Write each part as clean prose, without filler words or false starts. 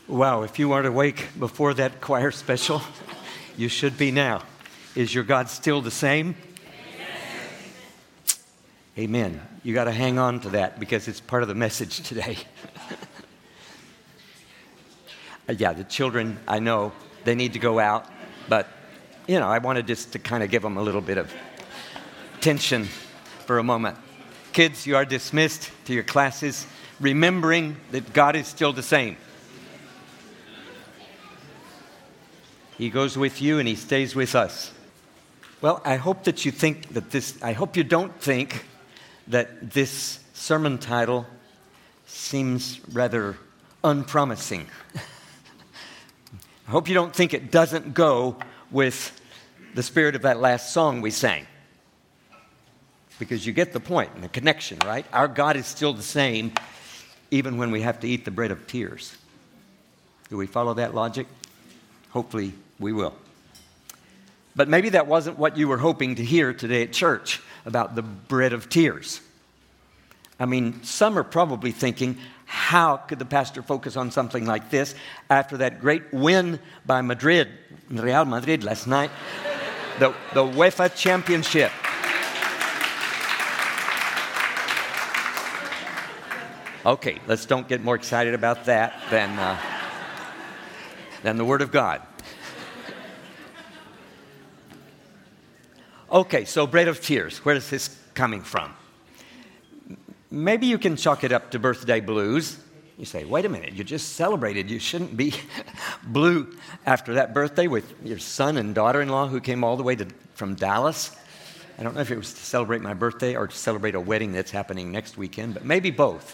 Wow, if you weren't awake before that choir special, you should be now. Is your God still the same? Amen. You got to hang on to that because it's part of the message today. Yeah, the children, I know, they need to go out, but, I wanted just to kind of give them a little bit of tension for a moment. Kids, you are dismissed to your classes, remembering that God is still the same. He goes with you and He stays with us. Well, I hope that you think that I hope you don't think that this sermon title seems rather unpromising. I hope you don't think it doesn't go with the spirit of that last song we sang. Because you get the point and the connection, right? Our God is still the same even when we have to eat the bread of tears. Do we follow that logic? Hopefully we will. But maybe that wasn't what you were hoping to hear today at church about the bread of tears. I mean, some are probably thinking, how could the pastor focus on something like this after that great win by Real Madrid last night, the UEFA Championship? Okay, let's don't get more excited about that than the Word of God. Okay, so bread of tears. Where is this coming from? Maybe you can chalk it up to birthday blues. You say, wait a minute, you just celebrated. You shouldn't be blue after that birthday with your son and daughter-in-law who came all the way from Dallas. I don't know if it was to celebrate my birthday or to celebrate a wedding that's happening next weekend, but maybe both.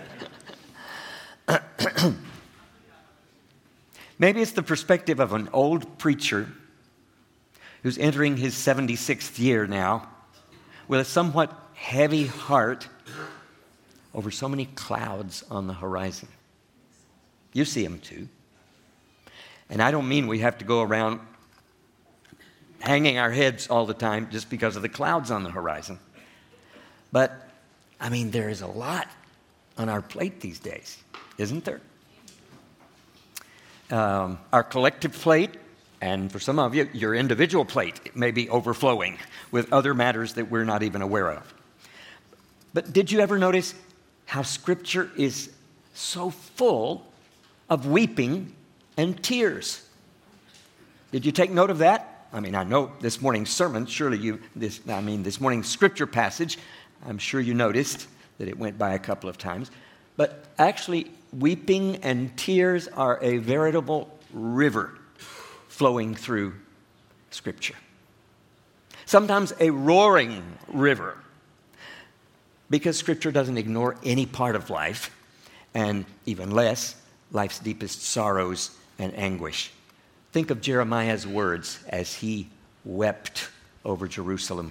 Maybe it's the perspective of an old preacher who's entering his 76th year now with a somewhat heavy heart over so many clouds on the horizon. You see them too. And I don't mean we have to go around hanging our heads all the time just because of the clouds on the horizon. But, I mean, there is a lot on our plate these days, isn't there? Our collective plate, and for some of you, your individual plate may be overflowing with other matters that we're not even aware of. But did you ever notice how Scripture is so full of weeping and tears? Did you take note of that? I mean, I know this morning's sermon, this morning's Scripture passage, I'm sure you noticed that it went by a couple of times. But actually, weeping and tears are a veritable river flowing through Scripture. Sometimes a roaring river, because Scripture doesn't ignore any part of life, and even less life's deepest sorrows and anguish. Think of Jeremiah's words as he wept over Jerusalem.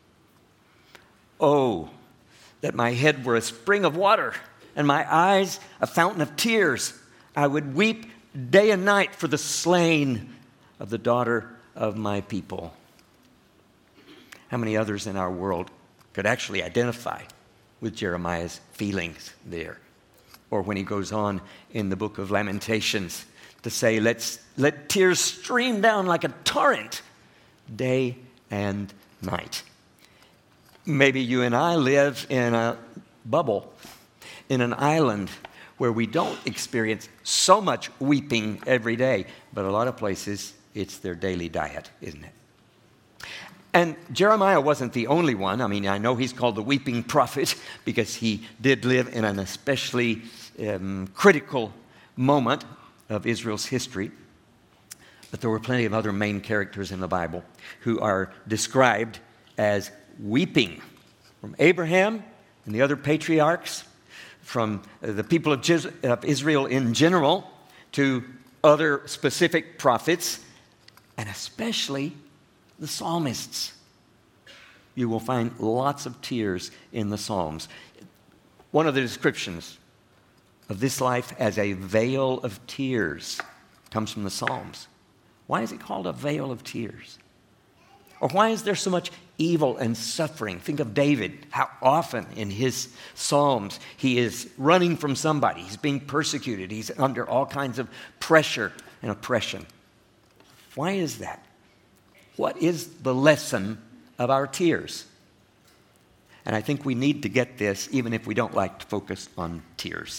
Oh, that my head were a spring of water, and my eyes a fountain of tears. I would weep day and night for the slain of the daughter of my people. How many others in our world could actually identify with Jeremiah's feelings there? Or when he goes on in the book of Lamentations to say, let tears stream down like a torrent day and night. Maybe you and I live in a bubble, in an island where we don't experience so much weeping every day, but a lot of places it's their daily diet, isn't it? And Jeremiah wasn't the only one. I mean, I know he's called the weeping prophet because he did live in an especially critical moment of Israel's history. But there were plenty of other main characters in the Bible who are described as weeping. From Abraham and the other patriarchs, from the people of Israel in general, to other specific prophets, and especially the psalmists. You will find lots of tears in the Psalms. One of the descriptions of this life as a vale of tears comes from the Psalms. Why is it called a vale of tears? Or why is there so much evil and suffering? Think of David, how often in his Psalms he is running from somebody. He's being persecuted. He's under all kinds of pressure and oppression. Why is that? What is the lesson of our tears? And I think we need to get this even if we don't like to focus on tears.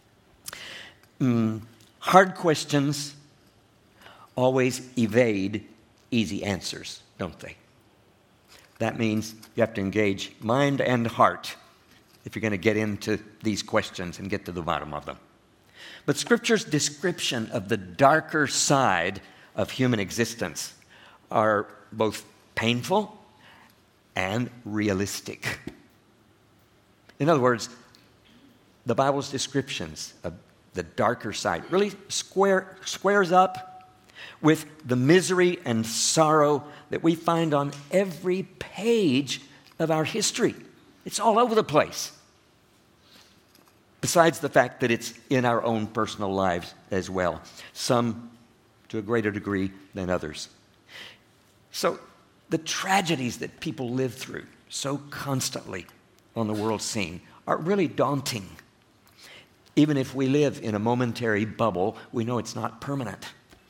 Hard questions always evade easy answers, don't they? That means you have to engage mind and heart if you're going to get into these questions and get to the bottom of them. But Scripture's description of the darker side of human existence are both painful and realistic. In other words, the Bible's descriptions of the darker side really squares up with the misery and sorrow that we find on every page of our history. It's all over the place. Besides the fact that it's in our own personal lives as well, some to a greater degree than others. So the tragedies that people live through so constantly on the world scene are really daunting. Even if we live in a momentary bubble, we know it's not permanent.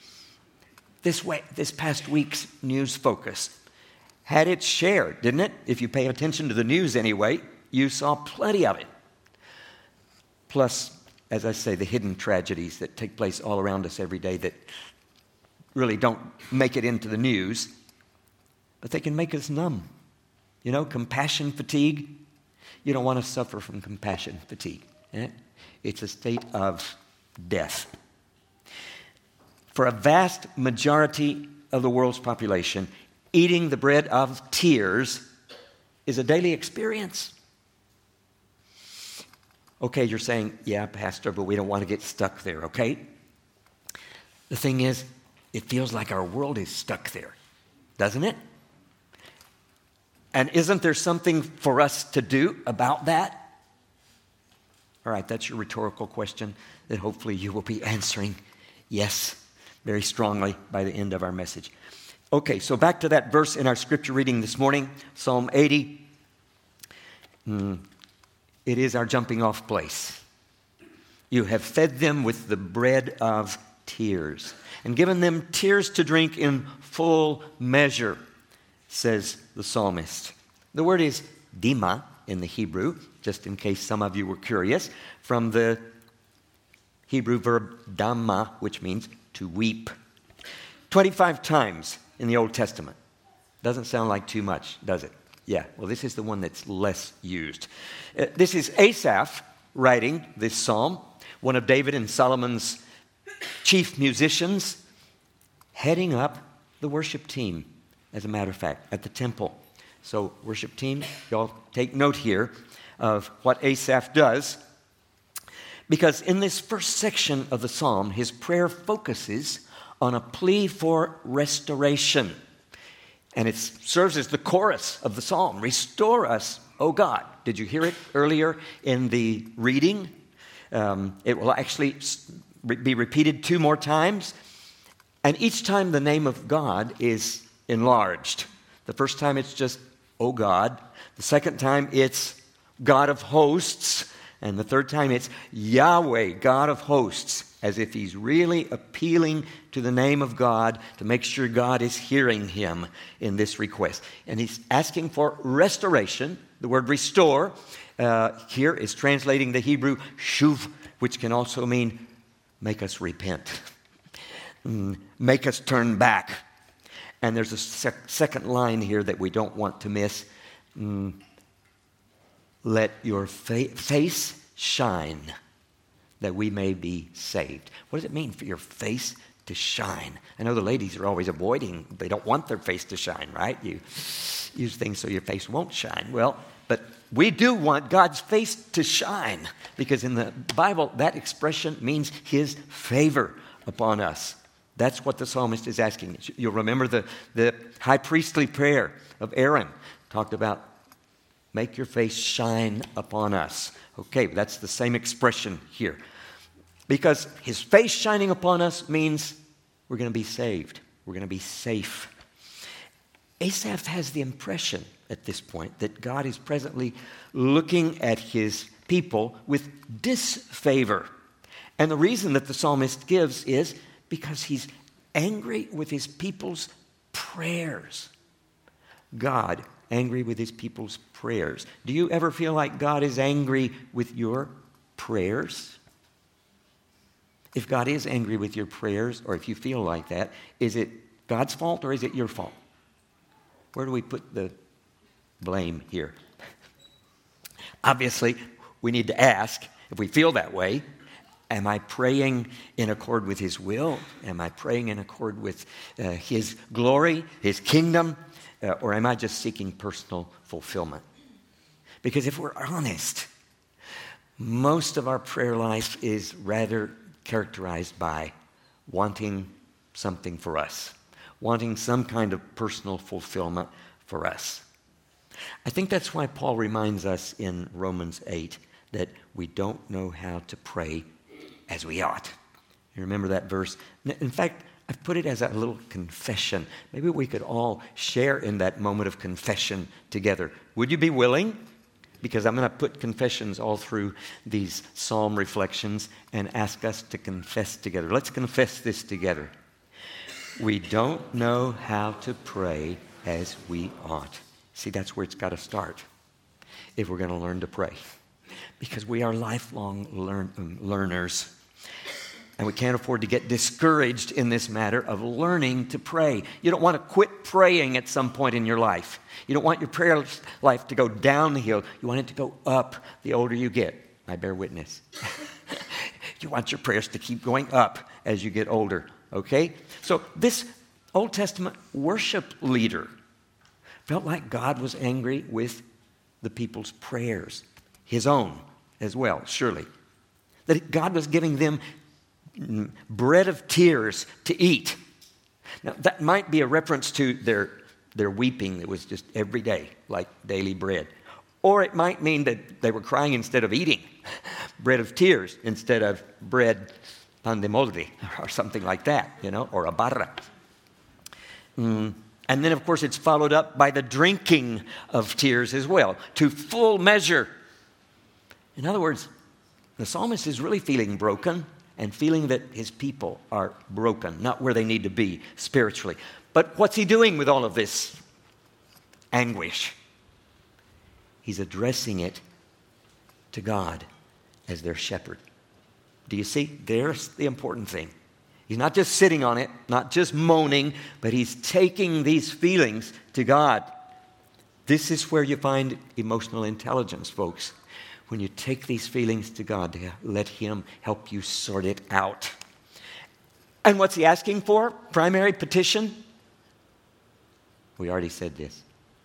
This past week's news focus had its share, didn't it? If you pay attention to the news anyway, you saw plenty of it. Plus, as I say, the hidden tragedies that take place all around us every day that really don't make it into the news, but they can make us numb. You know, compassion fatigue. You don't want to suffer from compassion fatigue. It's a state of death. For a vast majority of the world's population, eating the bread of tears is a daily experience. Okay, you're saying, yeah, Pastor, but we don't want to get stuck there, okay? The thing is, it feels like our world is stuck there, doesn't it? And isn't there something for us to do about that? All right, that's your rhetorical question that hopefully you will be answering yes, very strongly by the end of our message. Okay, so back to that verse in our scripture reading this morning, Psalm 80. It is our jumping off place. You have fed them with the bread of tears and given them tears to drink in full measure, says the psalmist. The word is dima in the Hebrew, just in case some of you were curious, from the Hebrew verb damma, which means to weep. 25 times in the Old Testament. Doesn't sound like too much, does it? Yeah, well, this is the one that's less used. This is Asaph writing this psalm, one of David and Solomon's chief musicians, heading up the worship team, as a matter of fact, at the temple. So, worship team, y'all take note here of what Asaph does, because in this first section of the psalm, his prayer focuses on a plea for restoration. And it serves as the chorus of the psalm. Restore us, O God. Did you hear it earlier in the reading? It will actually be repeated 2 more times. And each time the name of God is enlarged. The first time it's just, O God. The second time it's God of hosts. And the third time it's Yahweh, God of hosts, as if he's really appealing to the name of God to make sure God is hearing him in this request. And he's asking for restoration. The word restore here is translating the Hebrew shuv, which can also mean make us repent, make us turn back. And there's a second line here that we don't want to miss. Let your face shine, that we may be saved. What does it mean for your face to shine? I know the ladies are always avoiding, they don't want their face to shine, right? You use things so your face won't shine. Well, but we do want God's face to shine, because in the Bible, that expression means his favor upon us. That's what the psalmist is asking. You'll remember the high priestly prayer of Aaron talked about, make your face shine upon us. Okay, that's the same expression here. Because his face shining upon us means we're going to be saved. We're going to be safe. Asaph has the impression at this point that God is presently looking at his people with disfavor. And the reason that the psalmist gives is because he's angry with his people's prayers. God angry with his people's prayers. Do you ever feel like God is angry with your prayers? If God is angry with your prayers, or if you feel like that, is it God's fault or is it your fault? Where do we put the blame here? Obviously, we need to ask, if we feel that way, am I praying in accord with his will? Am I praying in accord with his glory, his kingdom? Or am I just seeking personal fulfillment? Because if we're honest, most of our prayer life is rather characterized by wanting something for us, wanting some kind of personal fulfillment for us. I think that's why Paul reminds us in Romans 8 that we don't know how to pray as we ought. You remember that verse? In fact, I've put it as a little confession. Maybe we could all share in that moment of confession together. Would you be willing? Because I'm going to put confessions all through these psalm reflections and ask us to confess together. Let's confess this together. We don't know how to pray as we ought. See, that's where it's got to start if we're going to learn to pray. Because we are lifelong learners. And we can't afford to get discouraged in this matter of learning to pray. You don't want to quit praying at some point in your life. You don't want your prayer life to go downhill. You want it to go up the older you get. I bear witness. You want your prayers to keep going up as you get older, okay? So this Old Testament worship leader felt like God was angry with the people's prayers, his own as well, surely. That God was giving them bread of tears to eat. Now, that might be a reference to their weeping that was just every day, like daily bread. Or it might mean that they were crying instead of eating. Bread of tears instead of bread pan de molde, or something like that, or a barra. And then, of course, it's followed up by the drinking of tears as well, to full measure. In other words, the psalmist is really feeling broken and feeling that his people are broken, not where they need to be spiritually. But what's he doing with all of this anguish? He's addressing it to God as their shepherd. Do you see? There's the important thing. He's not just sitting on it, not just moaning, but he's taking these feelings to God. This is where you find emotional intelligence, folks. When you take these feelings to God, let him help you sort it out. And what's he asking for? Primary petition? We already said this.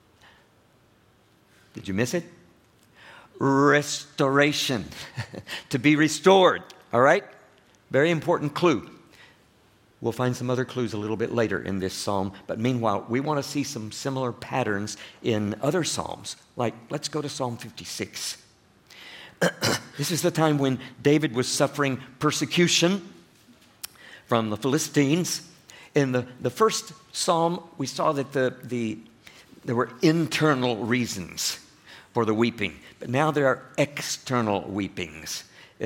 Did you miss it? Restoration. To be restored. All right? Very important clue. We'll find some other clues a little bit later in this psalm. But meanwhile, we want to see some similar patterns in other psalms. Like, let's go to Psalm 56. This is the time when David was suffering persecution from the Philistines. In the first psalm, we saw that there were internal reasons for the weeping. But now there are external weepings,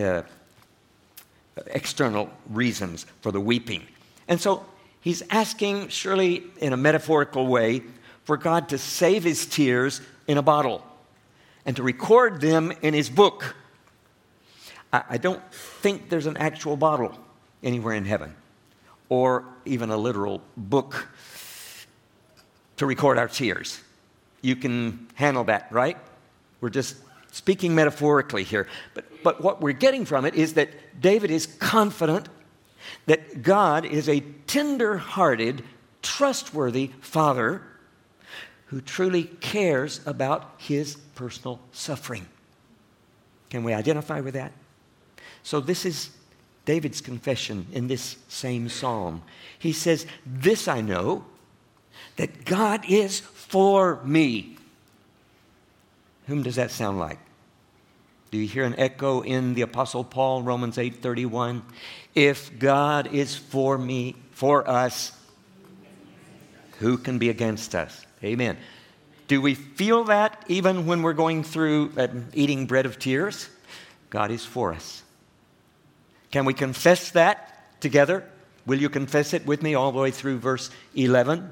external reasons for the weeping. And so he's asking, surely in a metaphorical way, for God to save his tears in a bottle and to record them in his book. I don't think there's an actual bottle anywhere in heaven or even a literal book to record our tears. You can handle that, right? We're just speaking metaphorically here. But what we're getting from it is that David is confident that God is a tender-hearted, trustworthy Father who truly cares about his personal suffering. Can we identify with that? So this is David's confession in this same psalm. He says, "This I know, that God is for me." Whom does that sound like? Do you hear an echo in the Apostle Paul, Romans 8:31? If God is for me, for us, who can be against us? Amen. Do we feel that even when we're going through eating bread of tears? God is for us. Can we confess that together? Will you confess it with me all the way through verse 11?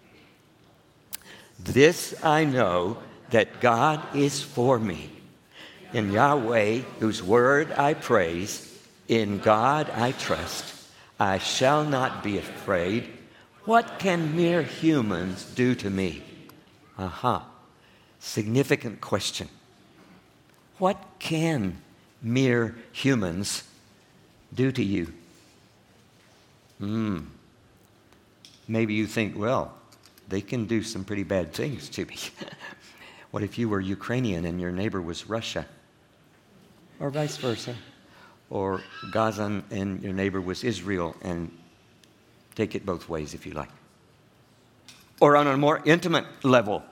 This I know, that God is for me. In Yahweh, whose word I praise, in God I trust. I shall not be afraid. What can mere humans do to me? Significant question. What can mere humans do to you? Maybe you think, well, they can do some pretty bad things to me. What if you were Ukrainian and your neighbor was Russia? Or vice versa. Or Gaza and your neighbor was Israel, and take it both ways if you like. Or on a more intimate level,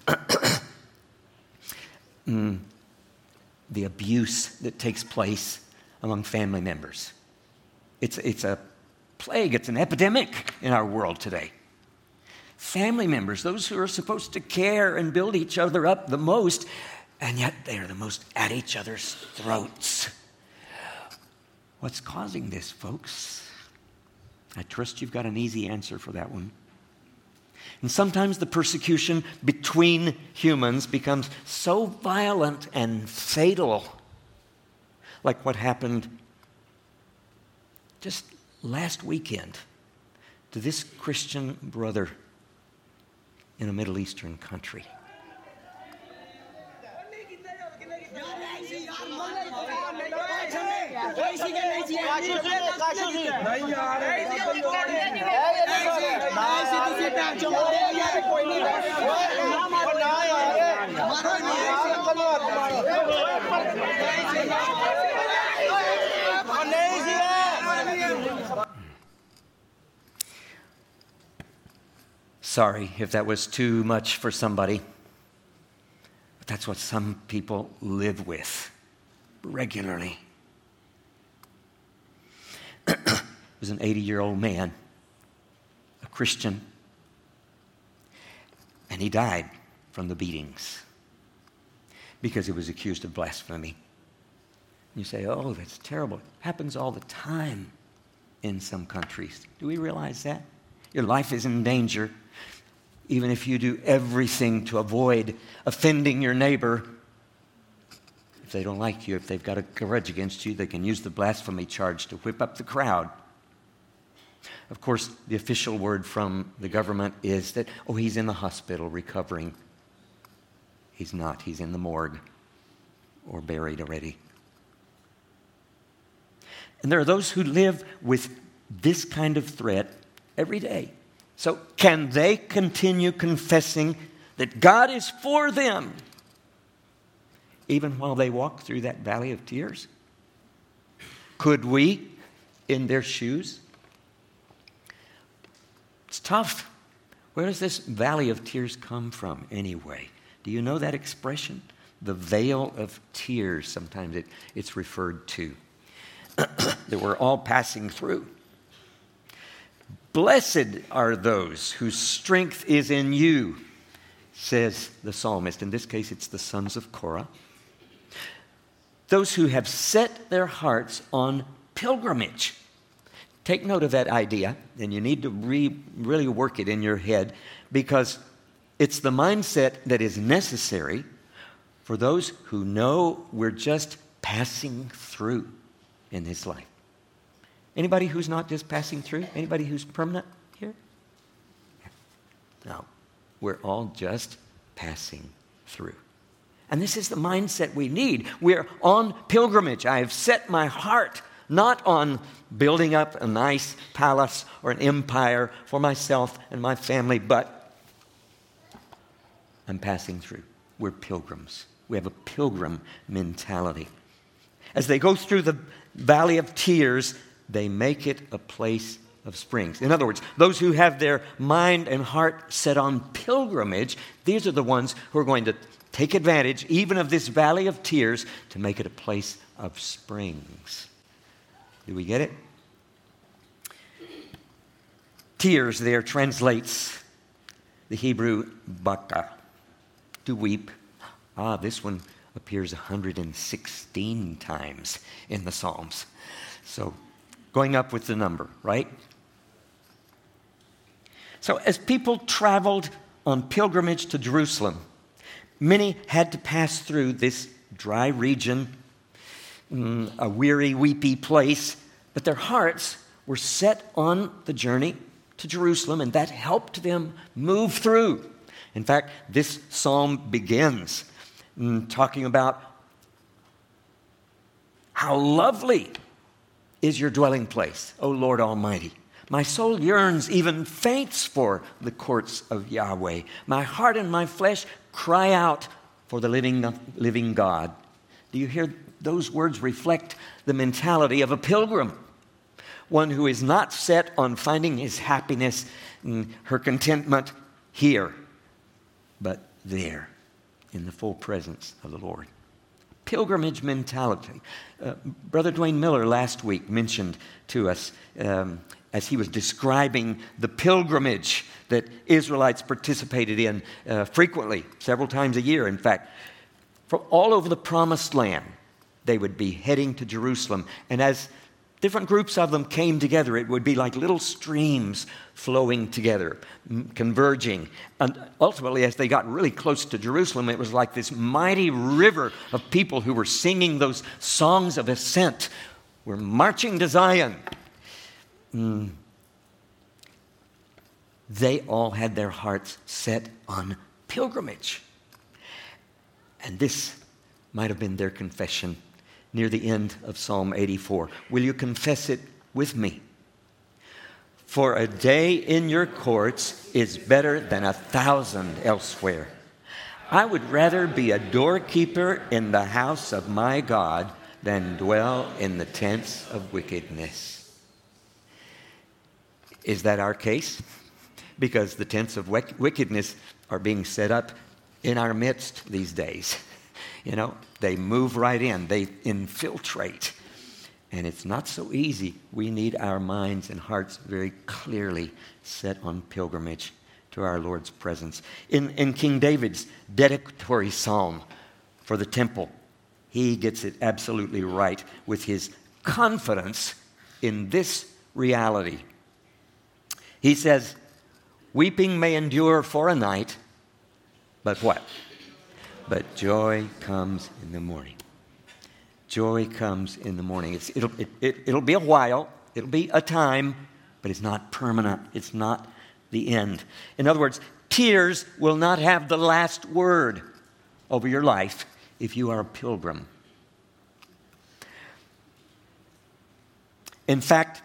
the abuse that takes place among family members. It's a plague, it's an epidemic in our world today. Family members, those who are supposed to care and build each other up the most, and yet they are the most at each other's throats. What's causing this, folks? I trust you've got an easy answer for that one. And sometimes the persecution between humans becomes so violent and fatal, like what happened just last weekend to this Christian brother in a Middle Eastern country. Sorry if that was too much for somebody, but that's what some people live with regularly. It was an 80-year-old man, a Christian, and he died from the beatings because he was accused of blasphemy. You say, oh, that's terrible. It happens all the time in some countries. Do we realize that? Your life is in danger. Even if you do everything to avoid offending your neighbor, if they don't like you, if they've got a grudge against you, they can use the blasphemy charge to whip up the crowd. Of course, the official word from the government is that, oh, he's in the hospital recovering. He's not. He's in the morgue or buried already. And there are those who live with this kind of threat every day. So can they continue confessing that God is for them even while they walk through that valley of tears? Could we in their shoes? It's tough. Where does this valley of tears come from anyway? Do you know that expression? The veil of tears, sometimes it's referred to, that we're all passing through. Blessed are those whose strength is in you, says the psalmist. In this case, it's the sons of Korah. Those who have set their hearts on pilgrimage. Take note of that idea, and you need to really work it in your head, because it's the mindset that is necessary for those who know we're just passing through in this life. Anybody who's not just passing through? Anybody who's permanent here? No. We're all just passing through. And this is the mindset we need. We're on pilgrimage. I have set my heart not on building up a nice palace or an empire for myself and my family, but I'm passing through. We're pilgrims. We have a pilgrim mentality. As they go through the valley of tears, they make it a place of springs. In other words, those who have their mind and heart set on pilgrimage, these are the ones who are going to take advantage even of this valley of tears to make it a place of springs. Do we get it? Tears there translates the Hebrew baka, to weep. This one appears 116 times in the Psalms. So going up with the number, right? So as people traveled on pilgrimage to Jerusalem, many had to pass through this dry region, a weary, weepy place, but their hearts were set on the journey to Jerusalem, and that helped them move through. In fact, this psalm begins talking about how lovely is your dwelling place, O Lord Almighty. My soul yearns, even faints for the courts of Yahweh. My heart and my flesh cry out for the living God. Do you hear those words reflect the mentality of a pilgrim? One who is not set on finding his happiness and her contentment here, but there, in the full presence of the Lord. Pilgrimage mentality. Brother Dwayne Miller last week mentioned to us as he was describing the pilgrimage that Israelites participated in frequently, several times a year, in fact. From all over the Promised Land, they would be heading to Jerusalem. And as different groups of them came together, it would be like little streams flowing together, converging. And ultimately, as they got really close to Jerusalem, it was like this mighty river of people who were singing those songs of ascent. We're marching to Zion. They all had their hearts set on pilgrimage. And this might have been their confession near the end of Psalm 84. Will you confess it with me? For a day in your courts is better than 1,000 elsewhere. I would rather be a doorkeeper in the house of my God than dwell in the tents of wickedness. Is that our case? Because the tents of wickedness are being set up in our midst these days. You know, they move right in. They infiltrate. And it's not so easy. We need our minds and hearts very clearly set on pilgrimage to our Lord's presence. In King David's dedicatory psalm for the temple, he gets it absolutely right with his confidence in this reality. He says, weeping may endure for a night, but what? But joy comes in the morning. Joy comes in the morning. It'll be a while. It'll be a time, but it's not permanent. It's not the end. In other words, tears will not have the last word over your life if you are a pilgrim. In fact,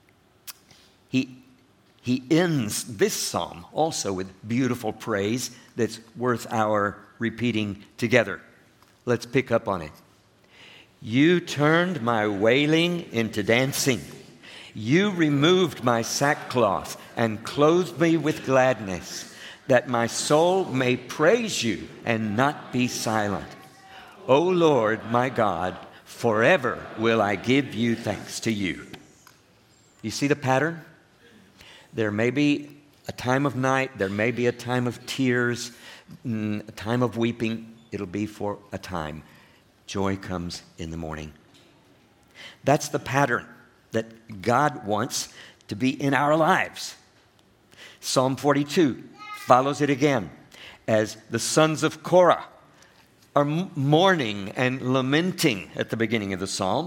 he ends this psalm also with beautiful praise that's worth our repeating together. Let's pick up on it. You turned my wailing into dancing. You removed my sackcloth and clothed me with gladness, that my soul may praise you and not be silent. O Lord, my God, forever will I give you thanks to you. You see the pattern? There may be a time of night. There may be a time of tears, a time of weeping. It'll be for a time. Joy comes in the morning. That's the pattern that God wants to be in our lives. Psalm 42 follows it again as the sons of Korah are mourning and lamenting at the beginning of the psalm.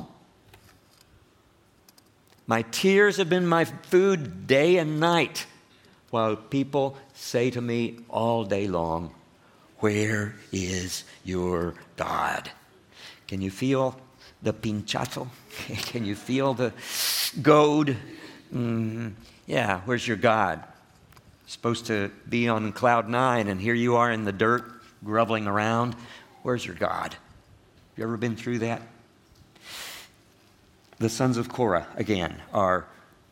My tears have been my food day and night, while people say to me all day long, where is your God? Can you feel the pinchazo? Can you feel the goad? Yeah, where's your God? Supposed to be on cloud 9, and here you are in the dirt, groveling around. Where's your God? You ever been through that? The sons of Korah, again, are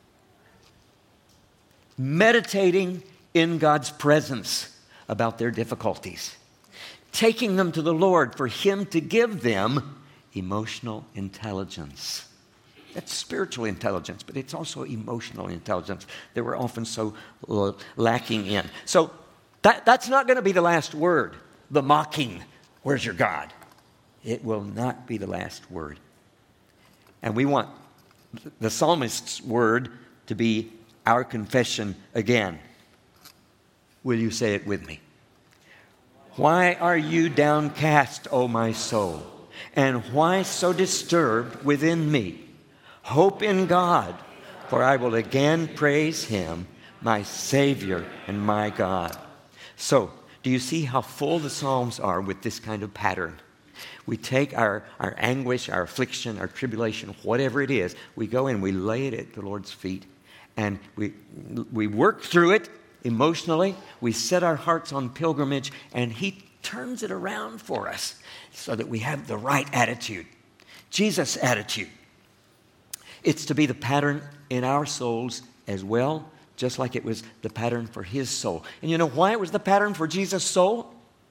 meditating in God's presence about their difficulties, taking them to the Lord for Him to give them emotional intelligence. That's spiritual intelligence, but it's also emotional intelligence that we're often so lacking in. So That's not going to be the last word. The mocking, where's your God? It will not be the last word. And we want the psalmist's word to be our confession again. Will you say it with me? Why are you downcast, O my soul? And why so disturbed within me? Hope in God, for I will again praise him, my Savior and my God. So, do you see how full the Psalms are with this kind of pattern? We take our anguish, our affliction, our tribulation, whatever it is, we go and we lay it at the Lord's feet, and we work through it emotionally. We set our hearts on pilgrimage, and he turns it around for us so that we have the right attitude, Jesus' attitude. It's to be the pattern in our souls as well, just like it was the pattern for his soul. And you know why it was the pattern for Jesus' soul?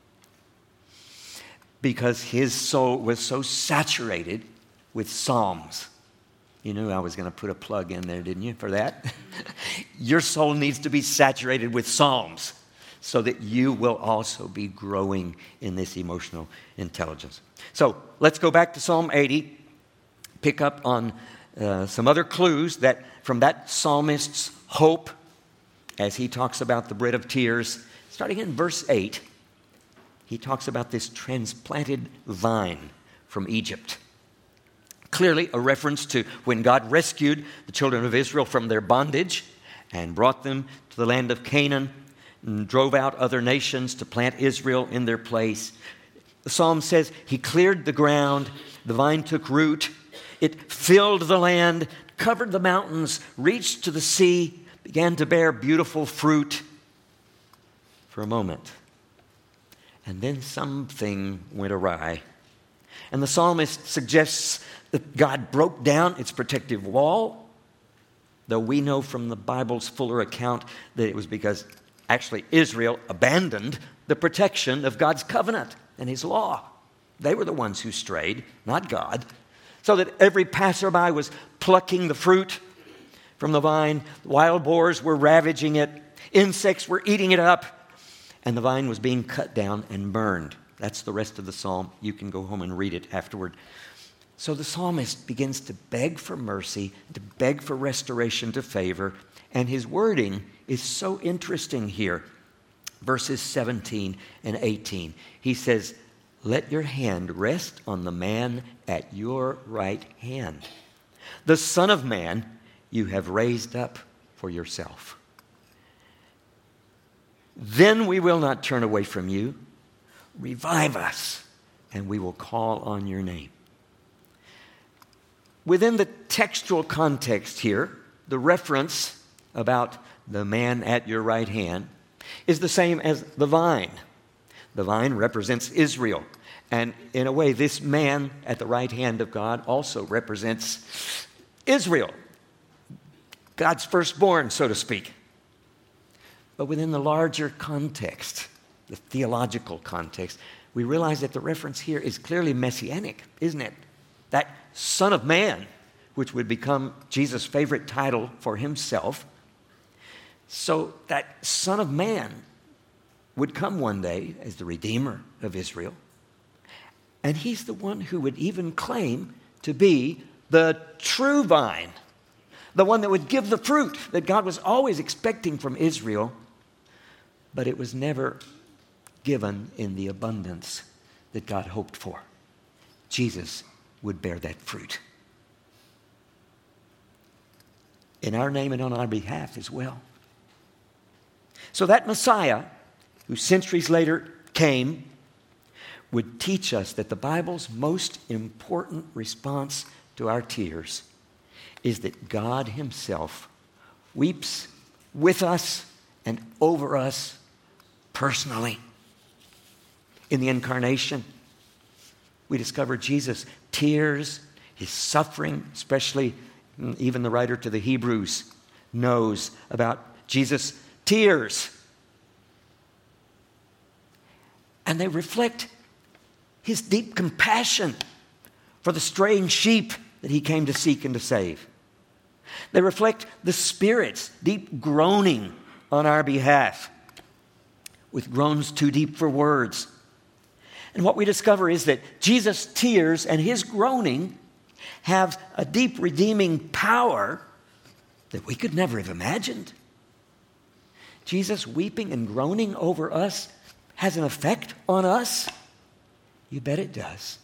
Because his soul was so saturated with psalms. You knew I was going to put a plug in there, didn't you, for that? Your soul needs to be saturated with psalms so that you will also be growing in this emotional intelligence. So let's go back to Psalm 80, pick up on some other clues that from that psalmist's hope as he talks about the bread of tears. Starting in verse 8, he talks about this transplanted vine from Egypt. Clearly a reference to when God rescued the children of Israel from their bondage and brought them to the land of Canaan and drove out other nations to plant Israel in their place. The psalm says he cleared the ground, the vine took root, it filled the land, covered the mountains, reached to the sea, began to bear beautiful fruit for a moment. And then something went awry. And the psalmist suggests that God broke down its protective wall, though we know from the Bible's fuller account that it was because actually Israel abandoned the protection of God's covenant and his law. They were the ones who strayed, not God. So that every passerby was plucking the fruit from the vine. Wild boars were ravaging it. Insects were eating it up. And the vine was being cut down and burned. That's the rest of the psalm. You can go home and read it afterward. So the psalmist begins to beg for mercy, to beg for restoration to favor. And his wording is so interesting here. Verses 17 and 18. He says, let your hand rest on the man at your right hand. The Son of Man you have raised up for yourself. Then we will not turn away from you. Revive us, and we will call on your name. Within the textual context here, the reference about the man at your right hand is the same as the vine. The vine represents Israel. And in a way, this man at the right hand of God also represents Israel, God's firstborn, so to speak. But within the larger context, the theological context, we realize that the reference here is clearly messianic, isn't it? That Son of Man, which would become Jesus' favorite title for himself. So that Son of Man would come one day as the Redeemer of Israel. And he's the one who would even claim to be the true vine, the one that would give the fruit that God was always expecting from Israel, but it was never given in the abundance that God hoped for. Jesus would bear that fruit in our name and on our behalf as well. So that Messiah, who centuries later came, would teach us that the Bible's most important response to our tears is that God himself weeps with us and over us personally. In the incarnation, we discover Jesus' tears, his suffering, especially even the writer to the Hebrews knows about Jesus' tears. And they reflect his deep compassion for the straying sheep that he came to seek and to save. They reflect the Spirit's deep groaning on our behalf. with groans too deep for words. And what we discover is that Jesus' tears and his groaning have a deep redeeming power that we could never have imagined. Jesus weeping and groaning over us has an effect on us. You bet it does.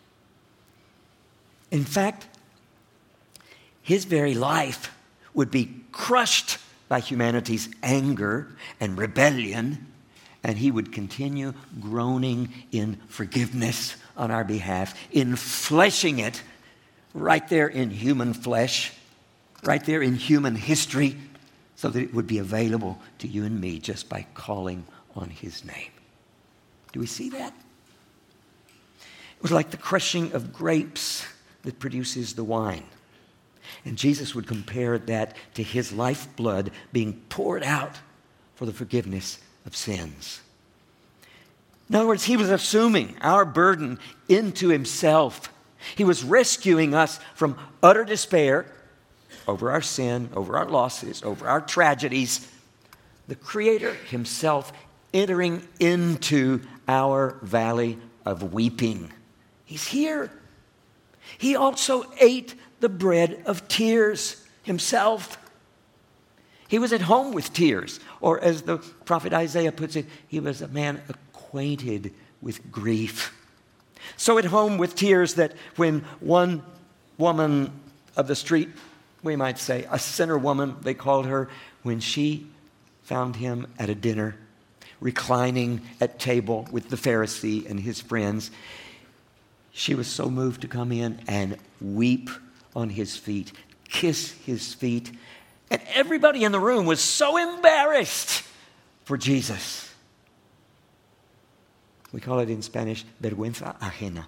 In fact, his very life would be crushed by humanity's anger and rebellion, and he would continue groaning in forgiveness on our behalf, in fleshing it right there in human flesh, right there in human history, so that it would be available to you and me just by calling on his name. Do we see that? It was like the crushing of grapes that produces the wine. And Jesus would compare that to his lifeblood being poured out for the forgiveness of sins. In other words, he was assuming our burden into himself. He was rescuing us from utter despair over our sin, over our losses, over our tragedies. The Creator himself entering into our valley of weeping. He's here. He also ate the bread of tears himself. He was at home with tears, or as the prophet Isaiah puts it, he was a man acquainted with grief. So at home with tears that when one woman of the street, we might say, a sinner woman, they called her, when she found him at a dinner, reclining at table with the Pharisee and his friends, she was so moved to come in and weep on his feet, kiss his feet. And everybody in the room was so embarrassed for Jesus. We call it in Spanish, vergüenza ajena.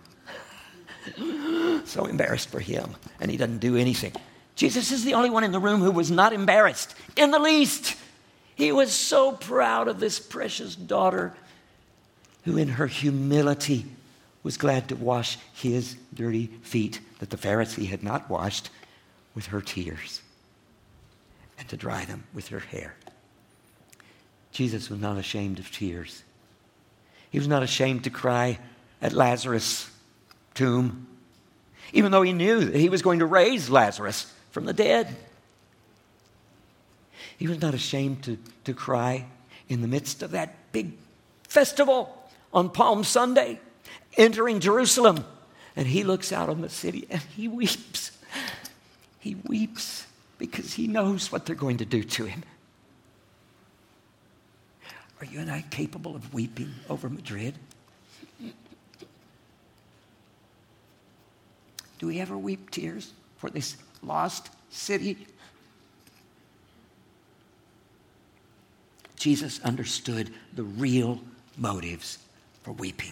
So embarrassed for him, and he doesn't do anything. Jesus is the only one in the room who was not embarrassed in the least. He was so proud of this precious daughter who in her humility was glad to wash his dirty feet that the Pharisee had not washed with her tears and to dry them with her hair. Jesus was not ashamed of tears. He was not ashamed to cry at Lazarus' tomb, even though he knew that he was going to raise Lazarus from the dead. He was not ashamed to cry in the midst of that big festival on Palm Sunday, entering Jerusalem. And he looks out on the city and he weeps. He weeps because he knows what they're going to do to him. Are you and I capable of weeping over Madrid? Do we ever weep tears for this lost city? Jesus understood the real motives for weeping.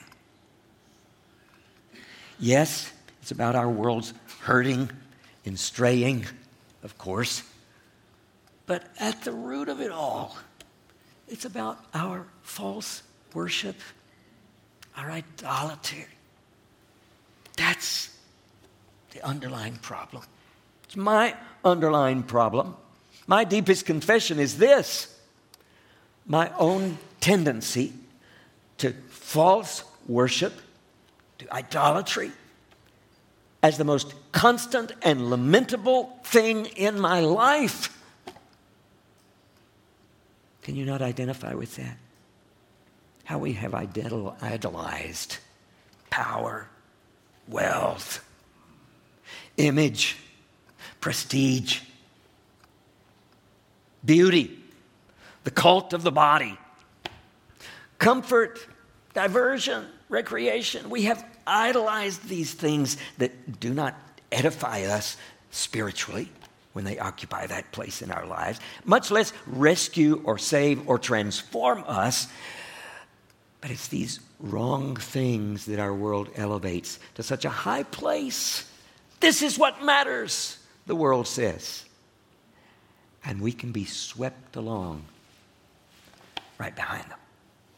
Yes, it's about our world's hurting and straying, of course. But at the root of it all, it's about our false worship, our idolatry. That's the underlying problem. It's my underlying problem. My deepest confession is this: my own tendency to false worship, to idolatry, as the most constant and lamentable thing in my life. Can you not identify with that? How we have idolized power, wealth, image, prestige, beauty, the cult of the body, comfort, diversion, recreation. We have idolized these things that do not edify us spiritually when they occupy that place in our lives, much less rescue or save or transform us. But it's these wrong things that our world elevates to such a high place. This is what matters, the world says. And we can be swept along right behind them.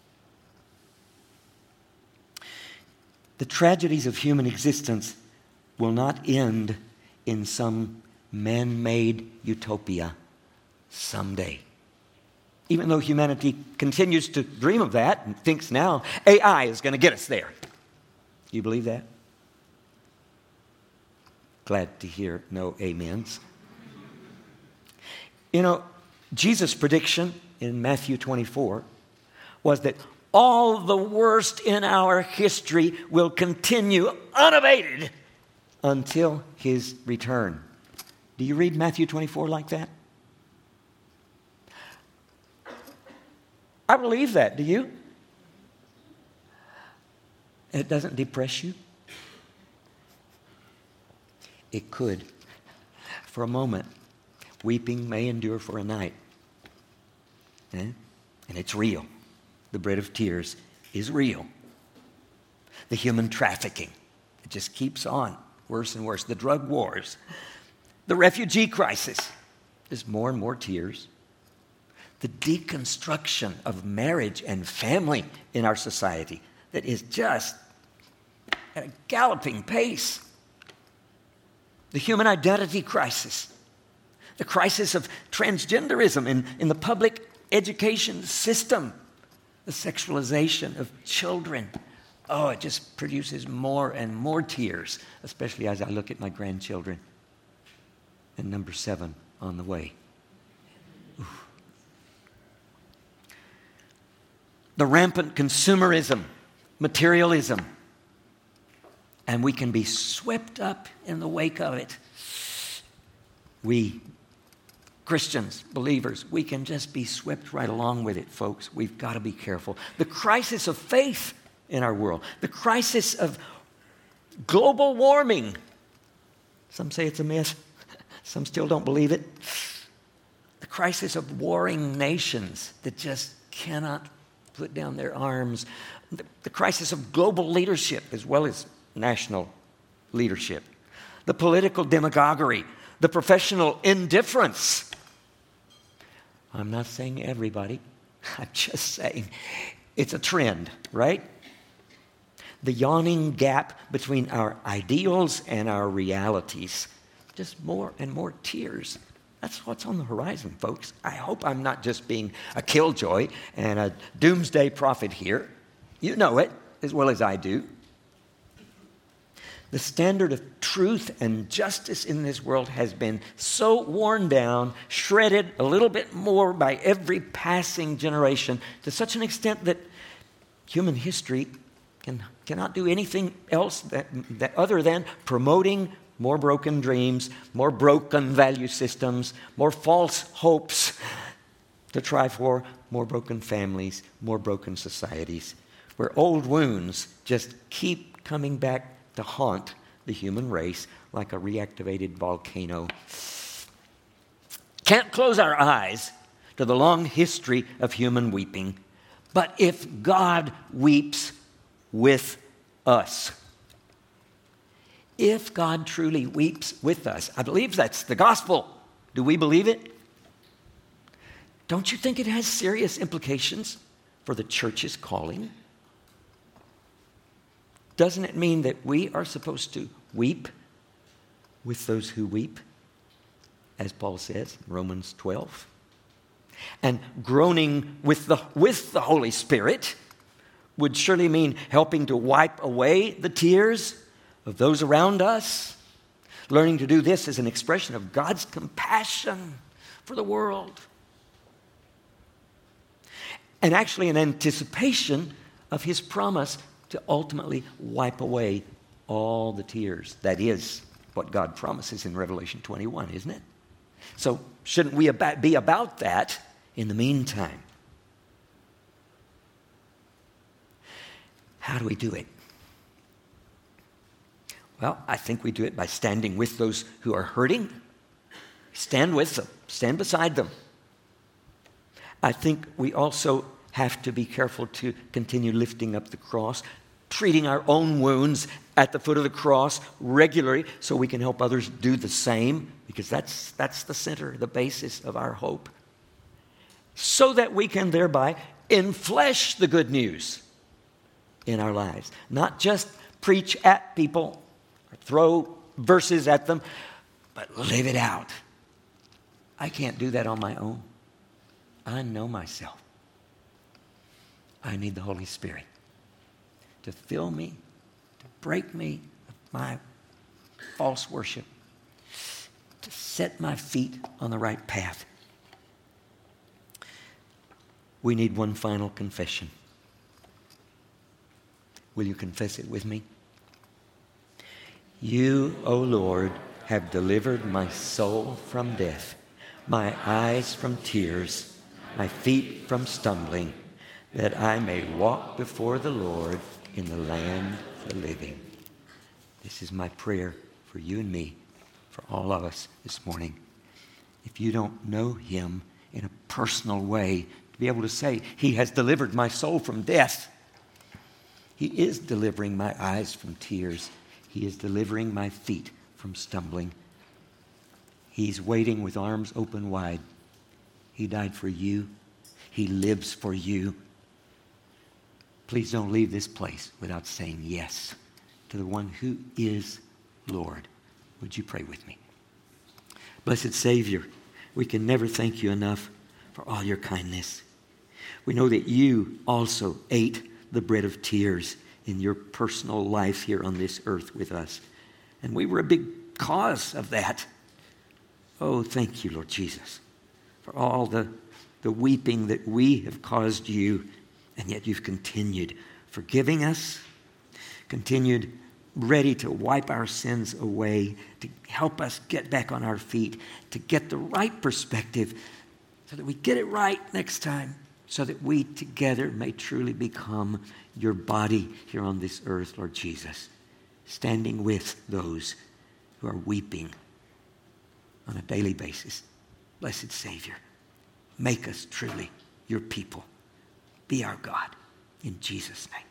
The tragedies of human existence will not end in some man-made utopia someday. Even though humanity continues to dream of that and thinks now AI is going to get us there. You believe that? Glad to hear no amens. You know, Jesus' prediction in Matthew 24 was that all the worst in our history will continue unabated until his return. Do you read Matthew 24 like that? I believe that. Do you? It doesn't depress you? It could. For a moment, weeping may endure for a night. And it's real. The bread of tears is real. The human trafficking, it just keeps on, worse and worse. The drug wars, the refugee crisis, there's more and more tears. The deconstruction of marriage and family in our society that is just at a galloping pace. The human identity crisis, the crisis of transgenderism in the public education system, the sexualization of children. Oh, it just produces more and more tears, especially as I look at my grandchildren. And number 7 on the way. Oof. The rampant consumerism, materialism, and we can be swept up in the wake of it. We Christians, believers, we can just be swept right along with it, folks. We've got to be careful. The crisis of faith in our world, the crisis of global warming. Some say it's a myth. Some still don't believe it. The crisis of warring nations that just cannot put down their arms. The crisis of global leadership as well as national leadership. The political demagoguery. The professional indifference. I'm not saying everybody. I'm just saying it's a trend, right? The yawning gap between our ideals and our realities. Just more and more tears. That's what's on the horizon, folks. I hope I'm not just being a killjoy and a doomsday prophet here. You know it as well as I do. The standard of truth and justice in this world has been so worn down, shredded a little bit more by every passing generation, to such an extent that human history cannot do anything else that other than promoting more broken dreams, more broken value systems, more false hopes to try for more broken families, more broken societies, where old wounds just keep coming back to haunt the human race like a reactivated volcano. Can't close our eyes to the long history of human weeping, but if God weeps with us, if God truly weeps with us, I believe that's the gospel. Do we believe it? Don't you think it has serious implications for the church's calling? Doesn't it mean that we are supposed to weep with those who weep, as Paul says in Romans 12? And groaning with the Holy Spirit would surely mean helping to wipe away the tears of those around us. Learning to do this is an expression of God's compassion for the world. And actually an anticipation of his promise to ultimately wipe away all the tears. That is what God promises in Revelation 21, isn't it? So shouldn't we be about that in the meantime? How do we do it? Well, I think we do it by standing with those who are hurting. Stand with them. Stand beside them. I think we also have to be careful to continue lifting up the cross, treating our own wounds at the foot of the cross regularly so we can help others do the same, because that's the center, the basis of our hope, so that we can thereby enflesh the good news in our lives. Not just preach at people or throw verses at them, but live it out. I can't do that on my own. I know myself. I need the Holy Spirit to fill me, to break me of my false worship, to set my feet on the right path. We need one final confession. Will you confess it with me? You, O Lord, have delivered my soul from death, my eyes from tears, my feet from stumbling, that I may walk before the Lord in the land of the living. This is my prayer for you and me, for all of us this morning. If you don't know him in a personal way, to be able to say, he has delivered my soul from death. He is delivering my eyes from tears. He is delivering my feet from stumbling. He's waiting with arms open wide. He died for you. He lives for you. Please don't leave this place without saying yes to the one who is Lord. Would you pray with me? Blessed Savior, we can never thank you enough for all your kindness. We know that you also ate the bread of tears in your personal life here on this earth with us. And we were a big cause of that. Oh, thank you, Lord Jesus, for all the weeping that we have caused you, and yet you've continued forgiving us, continued ready to wipe our sins away, to help us get back on our feet, to get the right perspective so that we get it right next time, so that we together may truly become your body here on this earth, Lord Jesus, standing with those who are weeping on a daily basis. Blessed Savior, make us truly your people. Be our God. In Jesus' name.